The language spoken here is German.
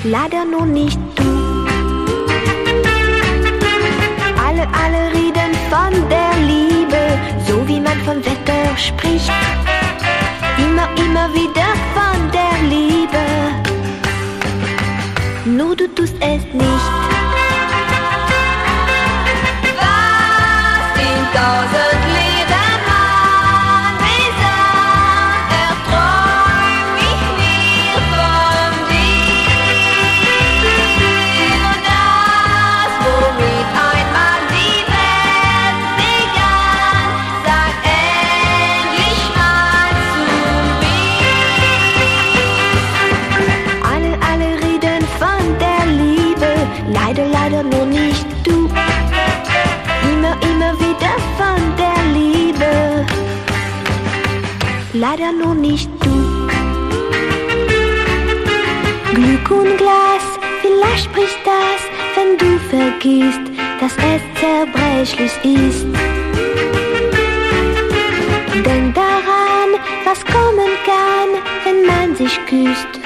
leider nur nicht du. Alle reden von der Liebe, so wie man vom Wetter spricht. Immer wieder von der Liebe, nur du tust es nicht. Was in 1000 Liedern man besagt, erträum ich mir von dir. Das, womit einmal die Welt begann, sag endlich mal zu mir. Alle reden von der Liebe, leider nur nicht du. Immer wieder von der Liebe, leider nur nicht du. Glück und Glas, vielleicht spricht das, wenn du vergisst, dass es zerbrechlich ist. Denk daran, was kommen kann, wenn man sich küsst.